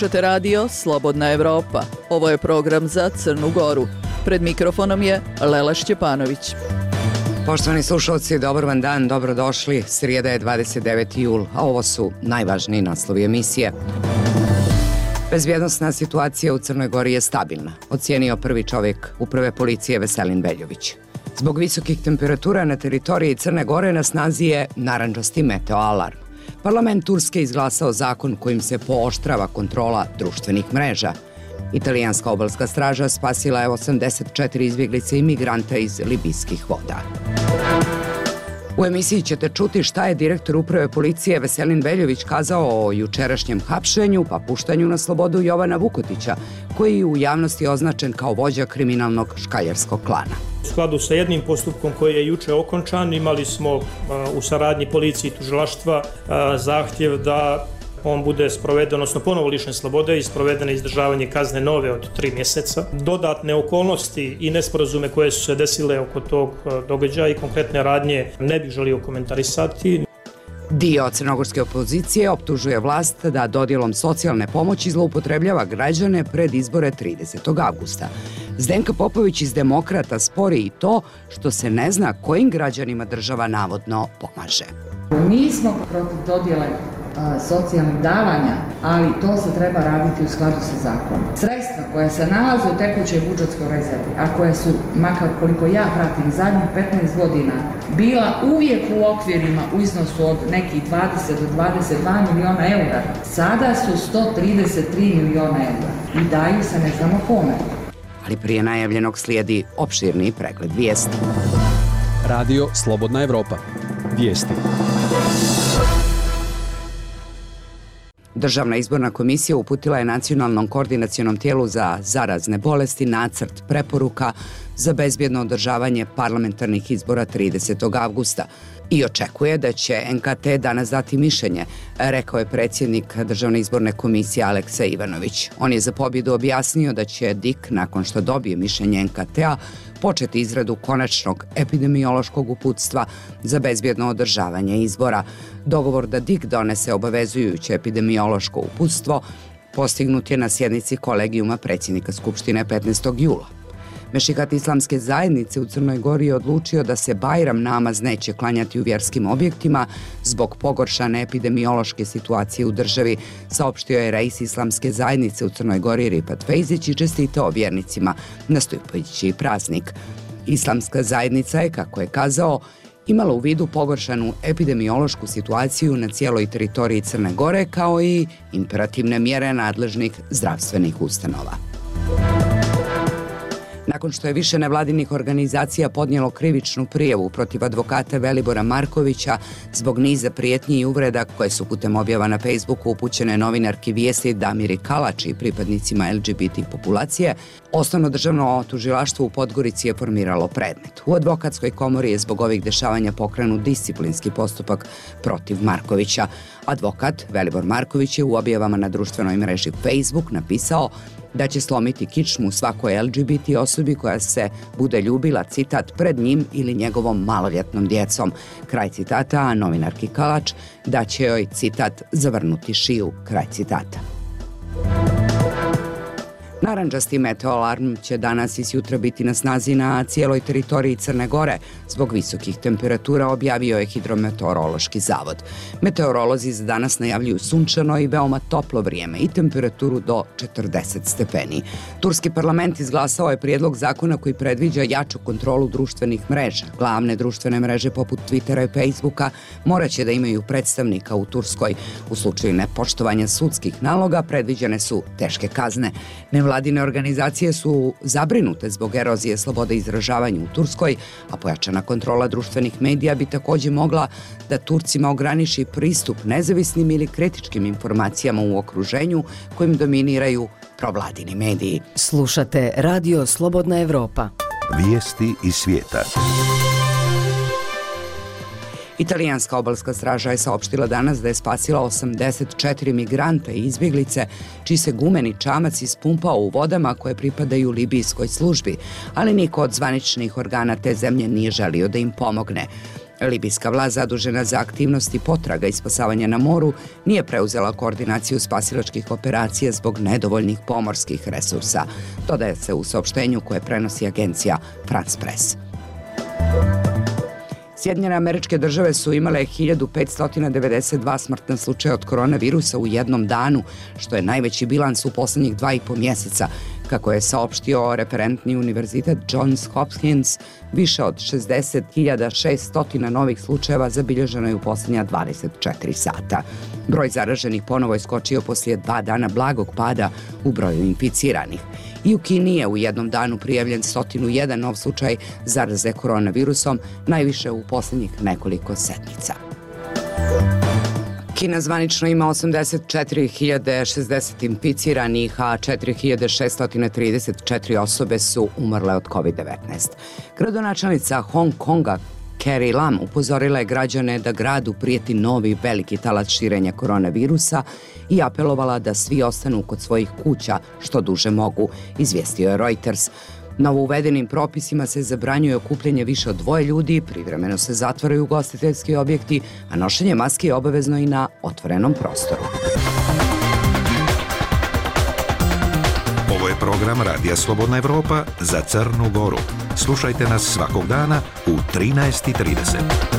Slušate radio Slobodna Evropa. Ovo je program za Crnu Goru. Pred mikrofonom je Lela Šćepanović. Poštovani slušalci, dobar vam dan, dobrodošli. Srijeda je 29. jul, a ovo su najvažniji naslovi emisije. Bezbjednosna situacija u Crnoj Gori je stabilna, ocijenio prvi čovjek uprave policije Veselin Veljović. Zbog visokih temperatura na teritoriji Crne Gore na snazi je narandžasti meteo alarm. Parlament Turske izglasao zakon kojim se pooštrava kontrola društvenih mreža. Italijanska obalska straža spasila je 84 izbjeglice i migranta iz libijskih voda. U emisiji ćete čuti šta je direktor uprave policije Veselin Veljović kazao o jučerašnjem hapšenju pa puštanju na slobodu Jovana Vukotića, koji je u javnosti označen kao vođa kriminalnog škaljarskog klana. U skladu sa jednim postupkom koji je juče okončan, imali smo u saradnji policije i tužilaštva zahtjev da on bude sproveden, odnosno ponovo lišen slobode i sprovedeno izdržavanje kazne nove od 3 mjeseca. Dodatne okolnosti i nesporazume koje su se desile oko tog događaja i konkretne radnje ne bih želio komentarisati. Dio crnogorske opozicije optužuje vlast da dodjelom socijalne pomoći zloupotrebljava građane pred izbore 30. avgusta. Zdenka Popović iz Demokrata spori i to što se ne zna kojim građanima država navodno pomaže. Nismo protiv dodjele socijalnih davanja, ali to se treba raditi u skladu sa zakonom. Sredstva koja se nalaze u tekućoj budžetskoj rezervi, a koje su, makar koliko ja pratim, zadnjih 15 godina, bila uvijek u okvirima u iznosu od nekih 20 do 22 miliona eura, sada su 133 miliona eura i daju se ne znamo kome. Ali prije najavljenog slijedi opširni pregled vijesti. Radio Slobodna Evropa. Vijesti. Državna izborna komisija uputila je Nacionalnom koordinacionom tijelu za zarazne bolesti nacrt preporuka za bezbjedno održavanje parlamentarnih izbora 30. avgusta i očekuje da će NKT danas dati mišljenje, rekao je predsjednik Državne izborne komisije Aleksa Ivanović. On je za pobjedu objasnio da će DIK, nakon što dobije mišljenje NKT-a, početi izradu konačnog epidemiološkog uputstva za bezbjedno održavanje izbora. Dogovor da DIK donese obavezujuće epidemiološko uputstvo postignut je na sjednici kolegijuma predsjednika Skupštine 15. jula. Mešikat islamske zajednice u Crnoj Gori je odlučio da se Bajram namaz neće klanjati u vjerskim objektima zbog pogoršane epidemiološke situacije u državi, saopštio je reis islamske zajednice u Crnoj Gori Rifat Fejzić i čestitao vjernicima nastupajući praznik. Islamska zajednica je, kako je kazao, imala u vidu pogoršanu epidemiološku situaciju na cijeloj teritoriji Crne Gore kao i imperativne mjere nadležnih zdravstvenih ustanova. Nakon što je više nevladinih organizacija podnijelo krivičnu prijavu protiv advokata Velibora Markovića zbog niza prijetnji i uvreda koje su putem objava na Facebooku upućene novinarki Vijesti Damiri Kalač i pripadnicima LGBT populacije, Osnovno državno tužilaštvo u Podgorici je formiralo predmet. U advokatskoj komori je zbog ovih dešavanja pokrenut disciplinski postupak protiv Markovića. Advokat Velibor Marković je u objavama na društvenoj mreži Facebook napisao da će slomiti kičmu svakoj LGBT osobi koja se bude ljubila, citat, pred njim ili njegovom maloljetnom djecom. Kraj citata, a novinarki Kalač da će joj, citat, zavrnuti šiju. Kraj citata. Narandžasti meteo alarm će danas i sjutra biti na snazi na cijeloj teritoriji Crne Gore. Zbog visokih temperatura objavio je Hidrometeorološki zavod. Meteorolozi za danas najavljuju sunčano i veoma toplo vrijeme i temperaturu do 40 stepeni. Turski parlament izglasao je prijedlog zakona koji predviđa jaču kontrolu društvenih mreža. Glavne društvene mreže poput Twittera i Facebooka morat će da imaju predstavnika u Turskoj. U slučaju nepoštovanja sudskih naloga predviđene su teške kazne. Nevladine organizacije su zabrinute zbog erozije slobode izražavanja u Turskoj, a pojačana kontrola društvenih medija bi također mogla da Turcima ograniči pristup nezavisnim ili kritičkim informacijama u okruženju kojim dominiraju provladini mediji. Slušate Radio Slobodna Evropa. Vijesti iz svijeta. Italijanska obalska straža je saopštila danas da je spasila 84 migranta i izbjeglice, čiji se gumeni čamac ispumpao u vodama koje pripadaju libijskoj službi, ali niko od zvaničnih organa te zemlje nije želio da im pomogne. Libijska vlast zadužena za aktivnosti potraga i spasavanja na moru nije preuzela koordinaciju spasilačkih operacija zbog nedovoljnih pomorskih resursa, dodaje se u saopštenju koje prenosi agencija France Press. Sjedinjene Američke Države su imale 1592 smrtna slučaja od koronavirusa u jednom danu, što je najveći bilans u poslednjih 2,5 mjeseca. Kako je saopštio referentni univerzitet Johns Hopkins, više od 60.600 novih slučajeva zabilježeno je u posljednja 24 sata. Broj zaraženih ponovo je skočio poslije 2 dana blagog pada u broju inficiranih. I u Kini je u jednom danu prijavljen 101 nov slučaj zaraze koronavirusom, najviše u posljednjih nekoliko sedmica. Kina zvanično ima 84.060 inficiranih, a 4.634 osobe su umrle od COVID-19. Gradonačelnica Hong Konga Carrie Lam upozorila je građane da gradu prijeti novi veliki talas širenja koronavirusa i apelovala da svi ostanu kod svojih kuća što duže mogu, izvijestio je Reuters. Novo uvedenim propisima se zabranjuje okupljanje više od 2 ljudi, privremeno se zatvaraju ugostiteljski objekti, a nošenje maske je obavezno i na otvorenom prostoru. Ovo je program Radija Slobodna Evropa za Crnu Goru. Slušajte nas svakog dana u 13:30.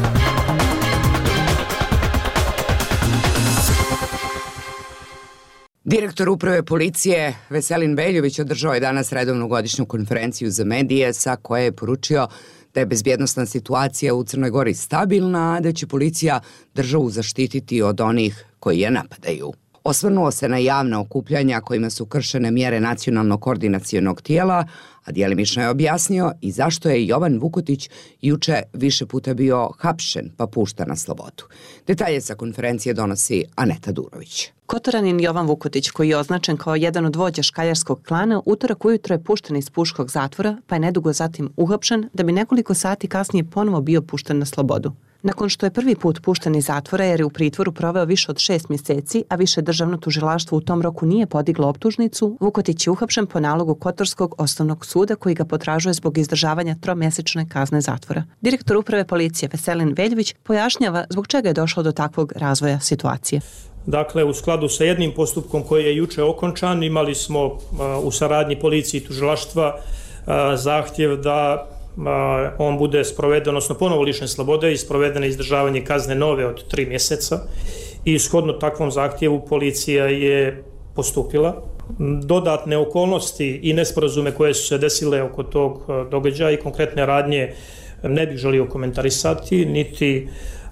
Direktor uprave policije Veselin Veljović održao je danas redovnu godišnju konferenciju za medije sa koje je poručio da je bezbjednosna situacija u Crnoj Gori stabilna, a da će policija državu zaštititi od onih koji je napadaju. Osvrnuo se na javna okupljanja kojima su kršene mjere nacionalnog koordinacionog tijela, a djelimično je objasnio i zašto je Jovan Vukotić juče više puta bio hapšen pa pušten na slobodu. Detalje sa konferencije donosi Aneta Durović. Kotoranin Jovan Vukotić, koji je označen kao jedan od vođa škaljarskog klana, utorak ujutro je pušten iz puškog zatvora, pa je nedugo zatim uhapšen, da bi nekoliko sati kasnije ponovo bio pušten na slobodu. Nakon što je prvi put pušten iz zatvora jer je u pritvoru proveo više od 6 mjeseci, a više državno tužilaštvo u tom roku nije podiglo optužnicu, Vukotić je uhapšen po nalogu Kotorskog osnovnog suda koji ga potražuje zbog izdržavanja 3-mjesečne kazne zatvora. Direktor uprave policije Veselin Veljović pojašnjava zbog čega je došlo do takvog razvoja situacije. Dakle, u skladu sa jednim postupkom koji je juče okončan, imali smo u saradnji policije i tužilaštva zahtjev da on bude sproveden, odnosno ponovo lišen slobode i sprovedeno izdržavanje kazne nove od 3 mjeseca i shodno takvom zahtjevu policija je postupila. Dodatne okolnosti i nesporazume koje su se desile oko tog događaja i konkretne radnje ne bih želio komentarisati, niti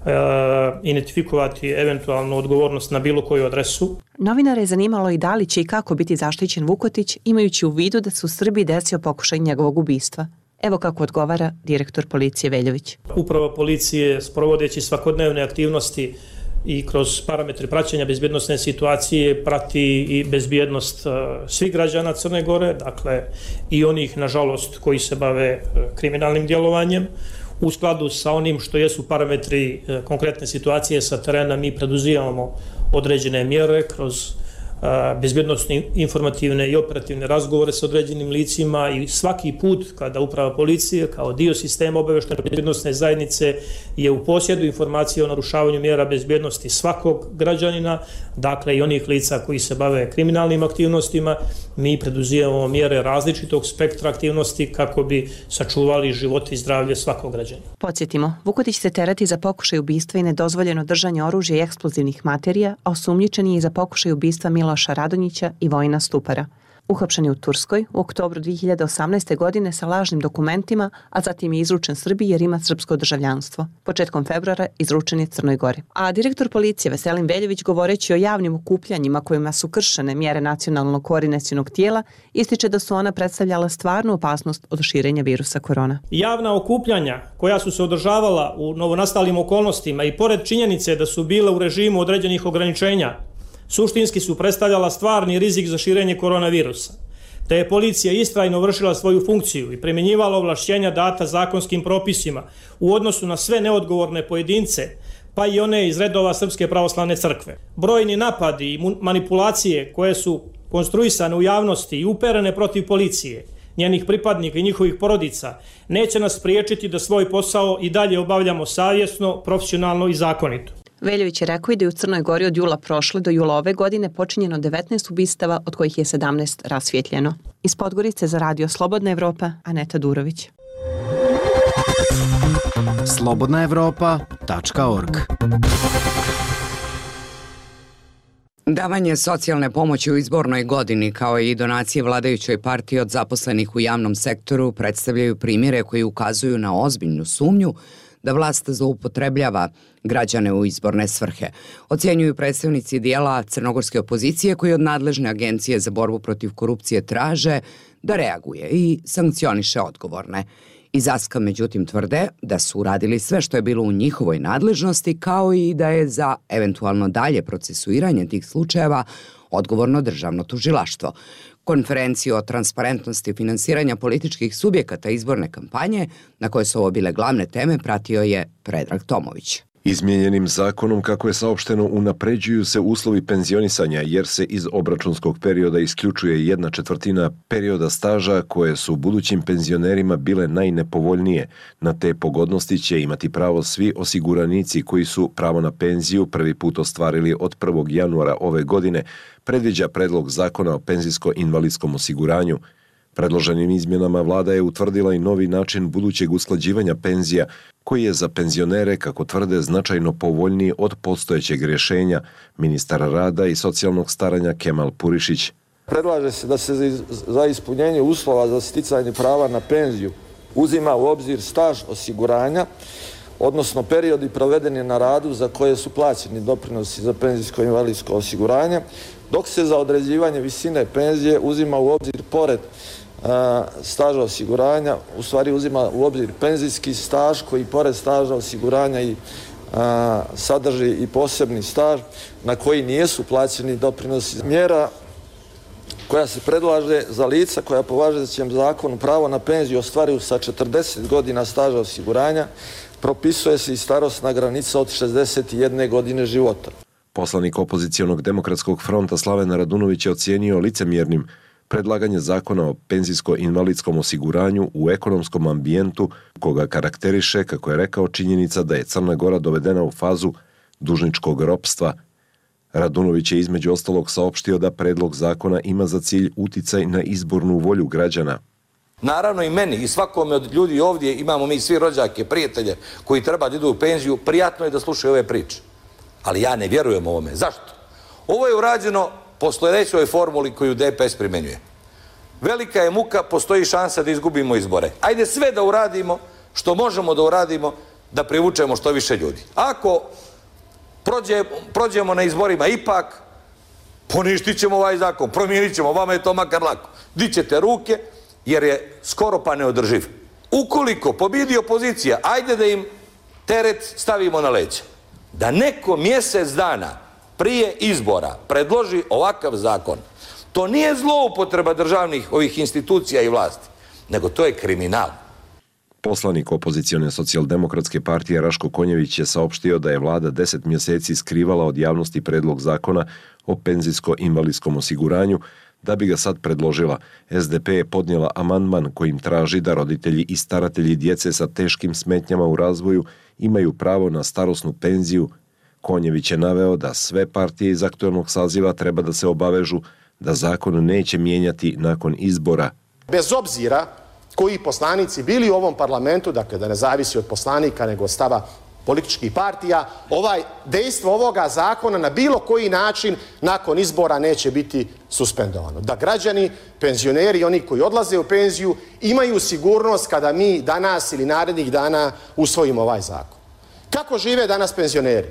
identifikovati eventualnu odgovornost na bilo koju adresu. Novinare je zanimalo i da li će i kako biti zaštićen Vukotić, imajući u vidu da se u Srbiji desio pokušaj njegovog ubistva. Evo kako odgovara direktor policije Veljović. Uprava policije, sprovodeći svakodnevne aktivnosti i kroz parametre praćenja bezbjednosne situacije, prati i bezbjednost svih građana Crne Gore, dakle i onih, nažalost, koji se bave kriminalnim djelovanjem. U skladu sa onim što jesu parametri konkretne situacije sa terena, mi preduzimamo određene mjere kroz bezbjednostne, informativne i operativne razgovore sa određenim licima i svaki put kada uprava policije kao dio sistema obaveštene bezbjednosne zajednice je u posjedu informacije o narušavanju mjera bezbjednosti svakog građanina, dakle i onih lica koji se bave kriminalnim aktivnostima, mi preduzimamo mjere različitog spektra aktivnosti kako bi sačuvali život i zdravlje svakog građanina. Podsjetimo, Vukotić se tereti za pokušaj ubistva i nedozvoljeno držanje oružja i eksplozivnih materija, a osumnjičen je i za pokušaj ubistva Miloša Radonjića i Vojina Stupara. Uhapšen je u Turskoj u oktobru 2018. godine sa lažnim dokumentima, a zatim je izručen Srbiji jer ima srpsko državljanstvo. Početkom februara izručen je Crnoj Gori. A direktor policije Veselin Veljović, govoreći o javnim okupljanjima kojima su kršene mjere nacionalnog koordinacionog tijela, ističe da su ona predstavljala stvarnu opasnost od širenja virusa korona. Javna okupljanja koja su se održavala u novonastalim okolnostima i pored činjenice da su bile u režimu određenih ograničenja, suštinski su predstavljala stvarni rizik za širenje koronavirusa, te je policija istrajno vršila svoju funkciju i primjenjivala ovlašćenja data zakonskim propisima u odnosu na sve neodgovorne pojedince, pa i one iz redova Srpske pravoslavne crkve. Brojni napadi i manipulacije koje su konstruisane u javnosti i uperene protiv policije njenih pripadnika i njihovih porodica, neće nas spriječiti da svoj posao i dalje obavljamo savjesno, profesionalno i zakonito. Veljović je rekao i da je u Crnoj Gori od jula prošle do jula ove godine počinjeno 19 ubistava, od kojih je 17 rasvjetljeno. Iz Podgorice za Radio Slobodna Evropa, Aneta Durović. slobodnaevropa.org. Davanje socijalne pomoći u izbornoj godini kao i donacije vladajućoj partiji od zaposlenih u javnom sektoru predstavljaju primjere koji ukazuju na ozbiljnu sumnju da vlast zloupotrebljava građane u izborne svrhe. Ocjenjuju predstavnici dijela crnogorske opozicije koji od nadležne agencije za borbu protiv korupcije traže da reaguje i sankcioniše odgovorne. Iz Aska, međutim, tvrde da su uradili sve što je bilo u njihovoj nadležnosti, kao i da je za eventualno dalje procesuiranje tih slučajeva odgovorno državno tužilaštvo. Konferenciju o transparentnosti finansiranja političkih subjekata izborne kampanje, na koje su ovo bile glavne teme, pratio je Predrag Tomović. Izmijenjenim zakonom, kako je saopšteno, unapređuju se uslovi penzionisanja jer se iz obračunskog perioda isključuje 1/4 perioda staža koje su budućim penzionerima bile najnepovoljnije. Na te pogodnosti će imati pravo svi osiguranici koji su pravo na penziju prvi put ostvarili od 1. januara ove godine, predviđa predlog zakona o penzijsko-invalidskom osiguranju. Predloženim izmjenama vlada je utvrdila i novi način budućeg usklađivanja penzija, koji je za penzionere, kako tvrde, značajno povoljniji od postojećeg rješenja. Ministar rada i socijalnog staranja Kemal Purišić. Predlaže se da se za ispunjenje uslova za sticanje prava na penziju uzima u obzir staž osiguranja, odnosno periodi provedeni na radu za koje su plaćeni doprinosi za penzijsko-invalidsko osiguranje, dok se za određivanje visine penzije uzima u obzir pored staža osiguranja, u stvari uzima u obzir penzijski staž koji pored staža osiguranja i sadrži i posebni staž na koji nisu plaćeni doprinosi. Mjera koja se predlaže za lica koja po važećem zakonu pravo na penziju ostvaruju sa 40 godina staža osiguranja, propisuje se i starosna granica od 61 godine života. Poslanik opozicionog demokratskog fronta Slaven Radunović je ocijenio licemjernim predlaganje zakona o penzijsko-invalidskom osiguranju u ekonomskom ambijentu, koga karakteriše, kako je rekao, činjenica da je Crna Gora dovedena u fazu dužničkog ropstva. Radunović je između ostalog saopštio da predlog zakona ima za cilj uticaj na izbornu volju građana. Naravno i meni i svakome od ljudi ovdje, imamo mi svi rođake, prijatelje koji treba da idu u penziju, prijatno je da slušaju ove priče. Ali ja ne vjerujem ovome. Zašto? Ovo je urađeno po sljedećoj formuli koju DPS primenjuje. Velika je muka, postoji šansa da izgubimo izbore. Ajde sve da uradimo što možemo da uradimo da privučemo što više ljudi. Ako prođemo na izborima ipak, poništit ćemo ovaj zakon, promijenit ćemo, vama je to makar lako. Dićete ruke jer je skoro pa neodrživ. Ukoliko pobjedi opozicija, ajde da im teret stavimo na leđa. Da neko mjesec dana prije izbora predloži ovakav zakon, to nije zloupotreba državnih ovih institucija i vlasti, nego to je kriminal. Poslanik opozicione socijaldemokratske partije Raško Konjević je saopštio da je vlada 10 mjeseci skrivala od javnosti predlog zakona o penzijsko-invalidskom osiguranju, da bi ga sad predložila. SDP je podnijela amandman kojim traži da roditelji i staratelji djece sa teškim smetnjama u razvoju imaju pravo na starosnu penziju. Konjević je naveo da sve partije iz aktualnog saziva treba da se obavežu da zakon neće mijenjati nakon izbora. Bez obzira koji poslanici bili u ovom parlamentu, dakle da ne zavisi od poslanika nego od stava političkih partija, dejstvo ovoga zakona na bilo koji način nakon izbora neće biti suspendovano. Da građani, penzioneri i oni koji odlaze u penziju imaju sigurnost kada mi danas ili narednih dana usvojimo ovaj zakon. Kako žive danas penzioneri?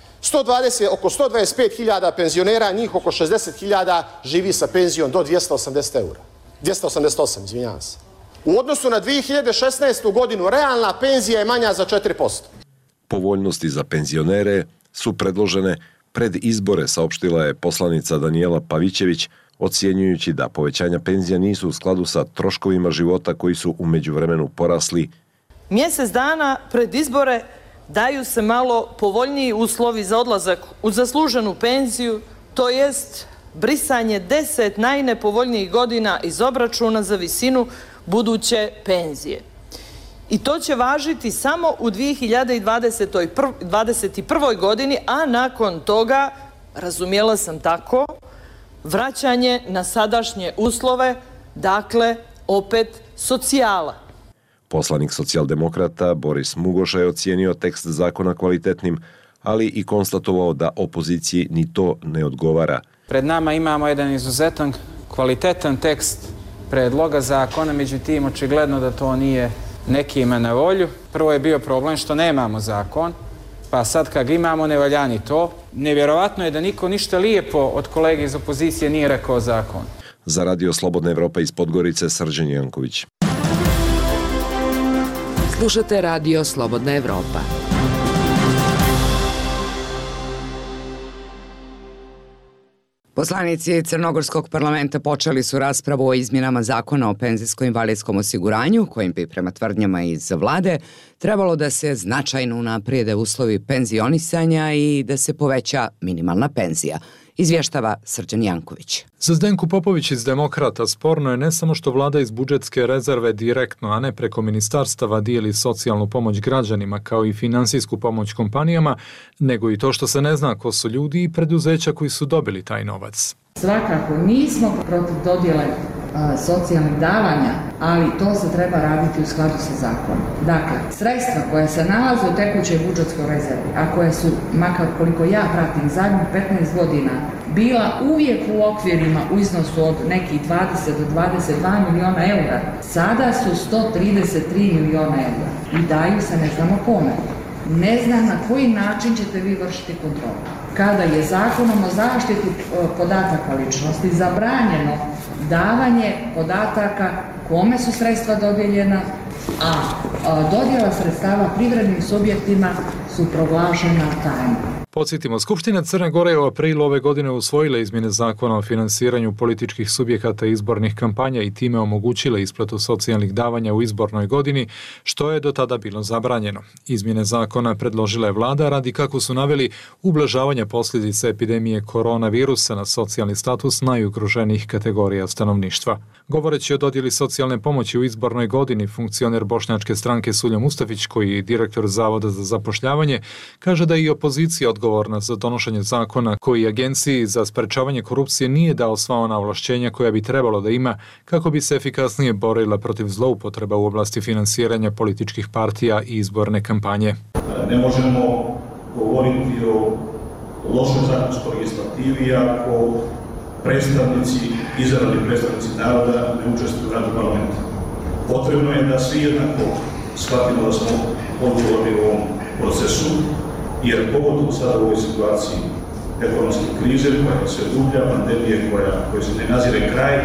Oko 125.000 penzionera, njih oko 60.000 živi sa penzijom do 280 eura. 288, izvinjavam se. U odnosu na 2016. godinu realna penzija je manja za 4%. Povoljnosti za penzionere su predložene pred izbore, saopštila je poslanica Danijela Pavićević, ocjenjujući da povećanja penzija nisu u skladu sa troškovima života koji su u međuvremenu porasli. Mjesec dana pred izbore daju se malo povoljniji uslovi za odlazak u zasluženu penziju, to jest brisanje 10 najnepovoljnijih godina iz obračuna za visinu buduće penzije. I to će važiti samo u 2021. godini, a nakon toga, razumjela sam tako, vraćanje na sadašnje uslove, dakle, opet socijala. Poslanik socijaldemokrata Boris Mugoša je ocijenio tekst zakona kvalitetnim, ali i konstatovao da opoziciji ni to ne odgovara. Pred nama imamo jedan izuzetan kvalitetan tekst predloga zakona, međutim očigledno da to nije nekima na volju. Prvo je bio problem što nemamo zakon, pa sad kad imamo ne valja ni to. Nevjerovatno je da niko ništa lijepo od kolege iz opozicije nije rekao zakon. Za Radio Slobodna Evropa iz Podgorice, Srđan Janković. Slušate Radio Slobodna Evropa. Poslanici Crnogorskog parlamenta počeli su raspravu o izmjenama zakona o penzijsko-invalidskom osiguranju, kojim bi prema tvrdnjama iz vlade trebalo da se značajno unaprijede uslovi penzionisanja i da se poveća minimalna penzija. Izvještava Srđan Janković. Za Zdenku Popović iz Demokrata sporno je ne samo što vlada iz budžetske rezerve direktno, a ne preko ministarstava dijeli socijalnu pomoć građanima kao i finansijsku pomoć kompanijama, nego i to što se ne zna ko su ljudi i preduzeća koji su dobili taj novac. Svakako nismo protiv dodjele socijalnih davanja, ali to se treba raditi u skladu sa zakonom. Dakle, sredstva koja se nalaze u tekućoj budžetskoj rezervi, a koje su, makar koliko ja pratim, zadnjih 15 godina, bila uvijek u okvirima u iznosu od nekih 20 do 22 miliona eura, sada su 133 miliona eura i daju se ne znamo kome. Ne znam na koji način ćete vi vršiti kontrolu. Kada je zakonom o zaštiti podataka ličnosti zabranjeno davanje podataka kome su sredstva dodijeljena, a dodjela sredstava privrednim subjektima su proglašena tajnom. Podsjetimo, Skupština Crne Gore je u aprilu ove godine usvojila izmjene zakona o finansiranju političkih subjekata i izbornih kampanja i time omogućila isplatu socijalnih davanja u izbornoj godini, što je do tada bilo zabranjeno. Izmjene zakona predložila je vlada radi, kako su naveli, ublažavanja posljedica epidemije koronavirusa na socijalni status najugroženijih kategorija stanovništva. Govoreći o dodjeli socijalne pomoći u izbornoj godini, funkcioner Bošnjačke stranke Sulja Mustafić, koji je direktor Zavoda za zapošljavanje, kaže da je i opozicija odgovorna za donošenje zakona koji Agenciji za sprečavanje korupcije nije dao sva ona ovlašćenja koja bi trebalo da ima kako bi se efikasnije borila protiv zloupotreba u oblasti finansiranja političkih partija i izborne kampanje. Ne možemo govoriti o lošoj zakonskoj legislativi ako predstavnici, izabrani predstavnici naroda ne učestvuju u radu parlamenta. Potrebno je da svi jednako shvatimo da smo odgovorni u ovom procesu, jer pogotovo sada u ovoj situaciji ekonomske krize koja se dublja, pandemije koja se ne nazire kraj,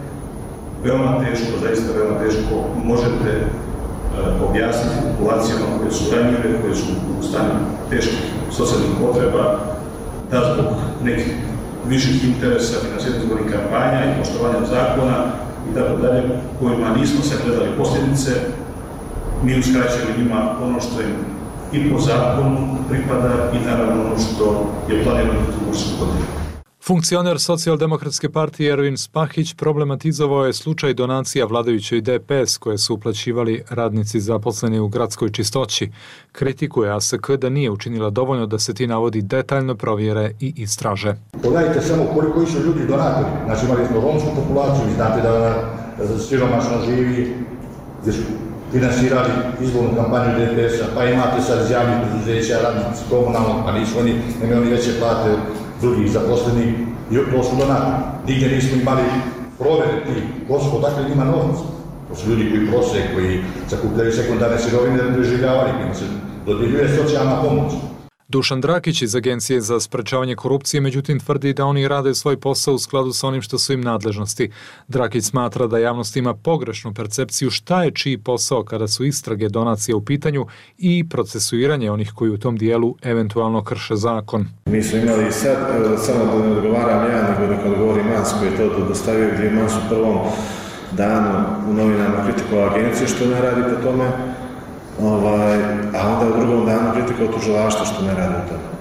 veoma teško, zaista veoma teško možete objasniti populacijama koje su ranjive, koje su u stanju teških socijalnih potreba, da zbog nekih viših interesa, finansiranja izbornih kampanja i poštovanja zakona i tako dalje, kojima nismo sagledali posljedice, mi uskraćujemo njima ono što im i po zakonu pripada i naravno ono što je planirano u budućnosti godine. Funkcioner Socijaldemokratske partije Ervin Spahić problematizovao je slučaj donacija vladajućoj DPS koje su uplaćivali radnici zaposleni u gradskoj čistoći. Kritikuje ASK da nije učinila dovoljno da se ti navodi detaljno provjere i istraže. Pogledajte samo koji su ljudi donatori. Znači imali smo romsku populaciju, znate da siromašno živi, gdje su finansirali izbornu kampanju DPS-a, pa imate sad iz javnih preduzeća, radnici komunalnog, pa nisu oni, nemaju oni veće plate od drugih zaposlenih i to su donatori. Nigdje nismo imali provere tih gospod, dakle njima novac. To su ljudi koji prose, koji sakupljaju sekundarne sirovine da bi preživljavali, kojima se dodjeljuje socijalna pomoć. Dušan Drakić iz Agencije za sprečavanje korupcije međutim tvrdi da oni rade svoj posao u skladu sa onim što su im nadležnosti. Drakić smatra da javnost ima pogrešnu percepciju šta je čiji posao kada su istrage donacije u pitanju i procesuiranje onih koji u tom dijelu eventualno krše zakon. Mi smo imali sad, samo da ne odgovaram ja, nego da kad govori Mans koji je to dostavio, gdje je Mans u prvom danu u novinama kritikovao agenciju što ne radi po tome, a onda u drugom danu kritikao tužilaštvo što ne radi o tome.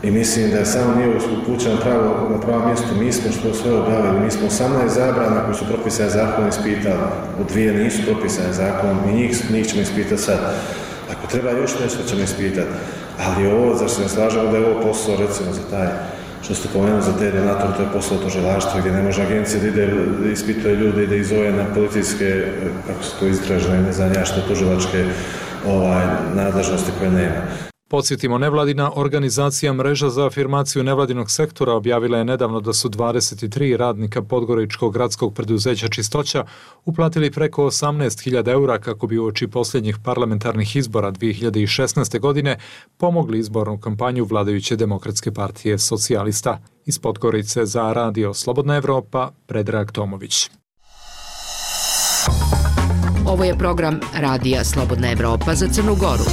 I mislim da je samo nije upućeno na pravo mjesto. Mi smo što sve objavili, mi smo 18 zabrana koji su propisane zakonom ispitali, u 2 nisu propisane zakonom i njih ćemo ispitati sad. Ako treba još nešto ćemo ispitati, ali ovo, zašto se ne slažemo da je ovo posao, recimo za taj, što ste pomenuli za te donatore, to je posao tužilaštva gdje ne može agencija da ide, da ispituje ljude i da izove na policijske, kako se to istražne, ne znam ja što, tužilačke nadležnosti koje nema. Podsjetimo, nevladina organizacija Mreža za afirmaciju nevladinog sektora objavila je nedavno da su 23 radnika Podgoričkog gradskog preduzeća Čistoća uplatili preko 18.000 eura kako bi uoči posljednjih parlamentarnih izbora 2016. godine pomogli izbornu kampanju vladajuće Demokratske partije socijalista. Iz Podgorice za Radio Slobodna Evropa, Predrag Tomović. Ovo je program Radija Slobodna Evropa za Crnu Goru.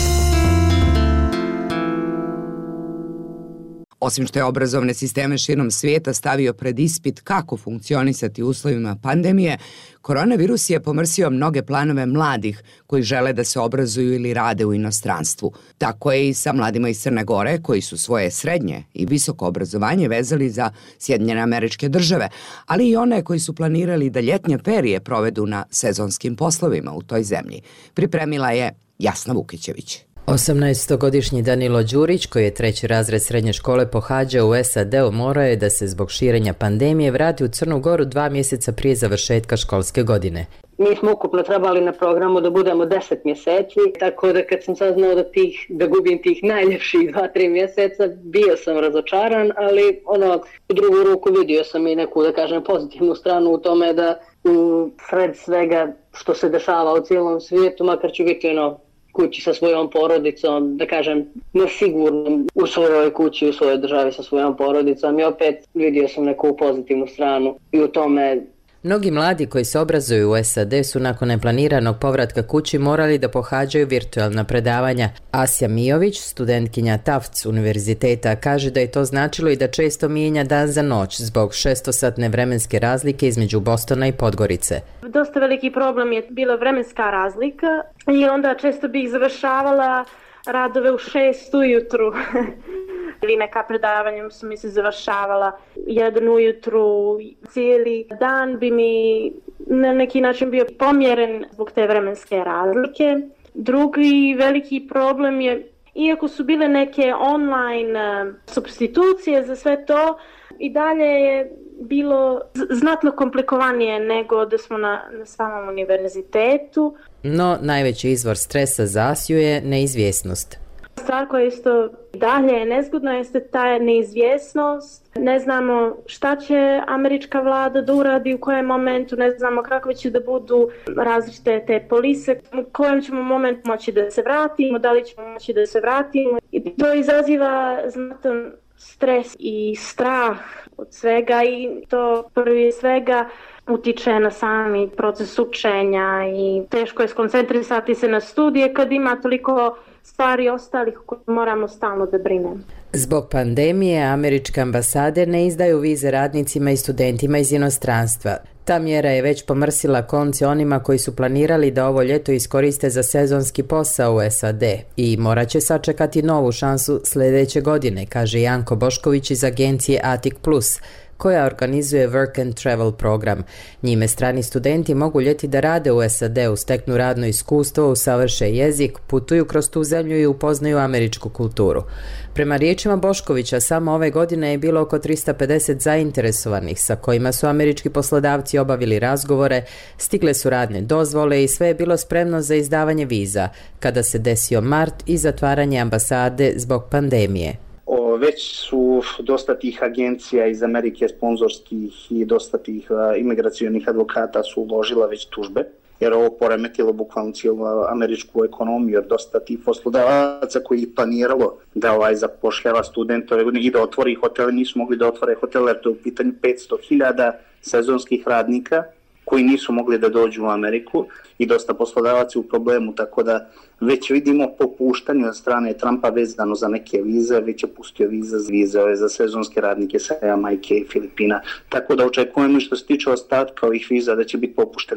Osim što je obrazovne sisteme širom svijeta stavio pred ispit kako funkcionisati u uslovima pandemije, koronavirus je pomrsio mnoge planove mladih koji žele da se obrazuju ili rade u inostranstvu. Tako je i sa mladima iz Crne Gore koji su svoje srednje i visoko obrazovanje vezali za Sjedinjene Američke Države, ali i one koji su planirali da ljetnje perije provedu na sezonskim poslovima u toj zemlji. Pripremila je Jasna Vukićević. 18-godišnji Danilo Đurić, koji je 3. razred srednje škole pohađao u SAD-u, morao je da se zbog širenja pandemije vrati u Crnu Goru 2 mjeseca prije završetka školske godine. Mi smo ukupno trebali na programu da budemo 10 mjeseci, tako da kad sam saznao da gubim tih najljepših 2-3 mjeseca, bio sam razočaran, ali u drugu ruku vidio sam i neku, da kažem, pozitivnu stranu u tome da u sred svega što se dešava u cijelom svijetu, makar ću biti kući sa svojom porodicom, da kažem, nesigurno u svojoj kući, u svojoj državi sa svojom porodicom i opet vidio sam neku pozitivnu stranu i u tome. Mnogi mladi koji se obrazuju u SAD su nakon neplaniranog povratka kući morali da pohađaju virtualna predavanja. Asja Mijović, studentkinja Tufts univerziteta, kaže da je to značilo i da često mijenja dan za noć zbog 600-satne vremenske razlike između Bostona i Podgorice. Dosta veliki problem je bila vremenska razlika i onda često bih završavala radove u 6 ujutru. Ili neka predavanja su mi se završavala 1 ujutru, cijeli dan bi mi na neki način bio pomjeren zbog te vremenske razlike. Drugi veliki problem je, iako su bile neke online supstitucije za sve to, i dalje je bilo znatno komplikovanije nego da smo na samom univerzitetu. No, najveći izvor stresa za Asju je neizvjesnost. Stvar koja isto dalje je nezgodna jeste ta neizvjesnost. Ne znamo šta će američka vlada da uradi u kojem momentu, ne znamo kakve će da budu različite te polise, u kojem ćemo moment moći da se vratimo, da li ćemo moći da se vratimo. I to izaziva znatan stres i strah od svega i to prvi svega utiče na sami proces učenja i teško je skoncentrisati se na studije kad ima toliko stvari ostalih koje moramo stalno da brinemo. Zbog pandemije američke ambasade ne izdaju vize radnicima i studentima iz inostranstva. Ta mjera je već pomrsila konce onima koji su planirali da ovo ljeto iskoriste za sezonski posao u SAD i morat će sačekati novu šansu sljedeće godine, kaže Janko Bošković iz agencije Atik Plus, koja organizuje Work and Travel program. Njime strani studenti mogu ljeti da rade u SAD-u, steknu radno iskustvo, usavrše jezik, putuju kroz tu zemlju i upoznaju američku kulturu. Prema riječima Boškovića, samo ove godine je bilo oko 350 zainteresovanih sa kojima su američki poslodavci obavili razgovore, stigle su radne dozvole i sve je bilo spremno za izdavanje viza, kada se desio mart i zatvaranje ambasade zbog pandemije. Već su dosta tih agencija iz Amerike sponzorskih i dosta tih imigracionih advokata su uložila već tužbe, jer ovo poremetilo bukvalno cijelu američku ekonomiju, jer dosta tih poslodavaca koji je planiralo da zapošljava studentove i da otvori hotele, nisu mogli da otvore hotele, jer to je u pitanju 500.000 sezonskih radnika koji nisu mogli da dođu u Ameriku i dosta poslodavaca u problemu, tako da već vidimo popuštanje od strane Trumpa vezano za neke vize, već je pustio vize za sezonske radnike sa Jamajke i Filipina, tako da očekujemo što se tiče ostatka ovih viza da će biti popuštene.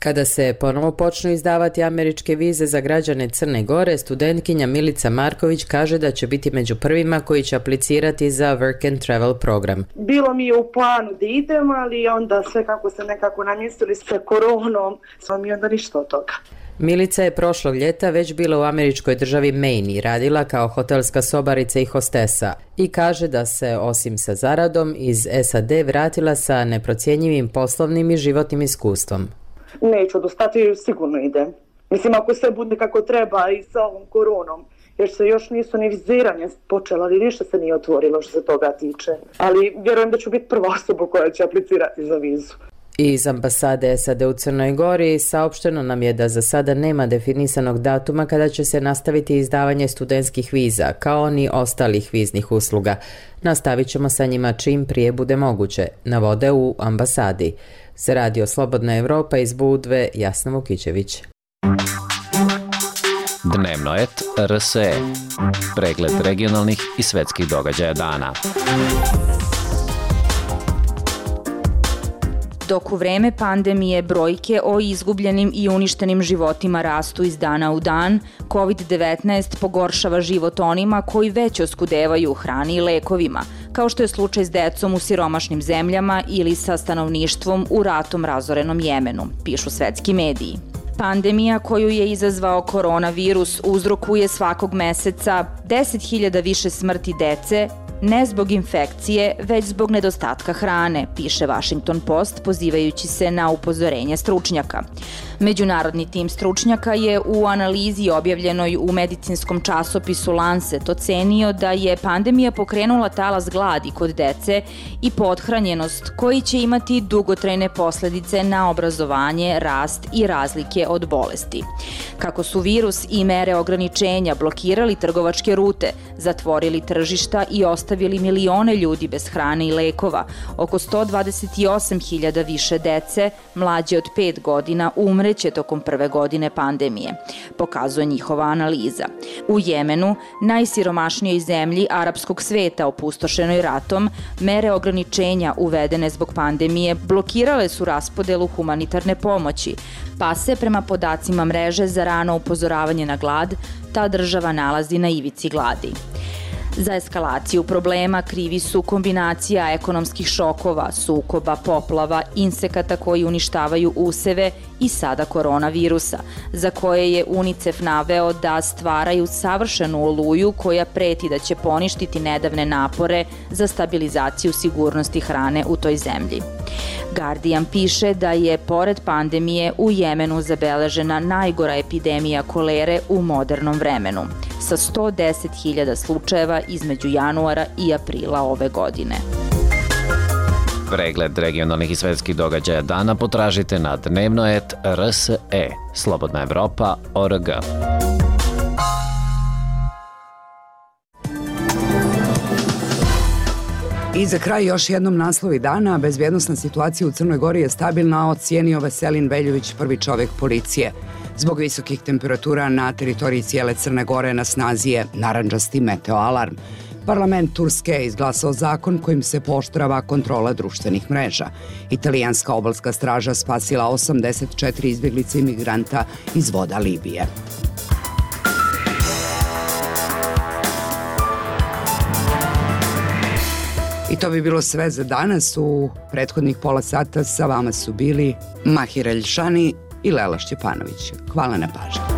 Kada se ponovo počnu izdavati američke vize za građane Crne Gore, studentkinja Milica Marković kaže da će biti među prvima koji će aplicirati za Work and Travel program. Bilo mi je u planu da idem, ali onda sve kako se nekako namjestili sa koronom, samo mi onda ništa od toga. Milica je prošlog ljeta već bila u američkoj državi Maine i radila kao hotelska sobarica i hostesa i kaže da se, osim sa zaradom, iz SAD vratila sa neprocjenjivim poslovnim i životnim iskustvom. Neću odustati, sigurno idem. Mislim, ako sve bude kako treba i sa ovom koronom, jer se još nisu ni viziranje počela, ali ništa se nije otvorilo što se toga tiče. Ali vjerujem da ću biti prva osoba koja će aplicirati za vizu. Iz ambasade SAD u Crnoj Gori saopšteno nam je da za sada nema definisanog datuma kada će se nastaviti izdavanje studentskih viza, kao ni ostalih viznih usluga. Nastavit ćemo sa njima čim prije bude moguće, navode u ambasadi. Za Radio Slobodna Evropa iz Budve, Jasna Vukićević. Dnevnoet RSE. Pregled regionalnih i svetskih događaja dana. Dok u vreme pandemije brojke o izgubljenim i uništenim životima rastu iz dana u dan, COVID-19 pogoršava život onima koji već oskudevaju hrani i lekovima, kao što je slučaj s decom u siromašnim zemljama ili sa stanovništvom u ratom razorenom Jemenu, pišu svetski mediji. Pandemija koju je izazvao koronavirus uzrokuje svakog meseca 10.000 više smrti dece, ne zbog infekcije, već zbog nedostatka hrane, piše Washington Post pozivajući se na upozorenje stručnjaka. Međunarodni tim stručnjaka je u analizi objavljenoj u medicinskom časopisu Lancet ocenio da je pandemija pokrenula talas gladi kod dece i pothranjenost koji će imati dugotrajne posledice na obrazovanje, rast i razlike od bolesti. Kako su virus i mere ograničenja blokirali trgovačke rute, zatvorili tržišta i ostavili milione ljudi bez hrane i lekova, oko 128.000 više dece, mlađe od 5 godina, umreće tokom prve godine pandemije, pokazuje njihova analiza. U Jemenu, najsiromašnijoj zemlji arapskog sveta opustošenoj ratom, mere ograničenja uvedene zbog pandemije blokirale su raspodelu humanitarne pomoći, pa se prema podacima mreže za rano upozoravanje na glad, ta država nalazi na ivici gladi. Za eskalaciju problema krivi su kombinacija ekonomskih šokova, sukoba, poplava, insekata koji uništavaju useve i sada koronavirusa, za koje je UNICEF naveo da stvaraju savršenu oluju koja preti da će poništiti nedavne napore za stabilizaciju sigurnosti hrane u toj zemlji. Guardian piše da je, pored pandemije, u Jemenu zabeležena najgora epidemija kolere u modernom vremenu, sa 110.000 slučajeva između januara i aprila ove godine. Pregled regionalnih i svetskih događaja dana potražite na Dnevnoet RSE, Slobodna Evropa.org. I za kraj još jednom naslovi dana. Bezbjednosna situacija u Crnoj Gori je stabilna, ocijenio Veselin Veljović, prvi čovjek policije. Zbog visokih temperatura na teritoriji cijele Crne Gore na snazi je narandžasti meteo alarm. Parlament Turske je izglasao zakon kojim se pooštrava kontrola društvenih mreža. Italijanska obalska straža spasila 84 izbjeglice i migranta iz voda Libije. I to bi bilo sve za danas. U prethodnih pola sata sa vama su bili Mahir Eljšani i Lela Šćepanović. Hvala na pažnji.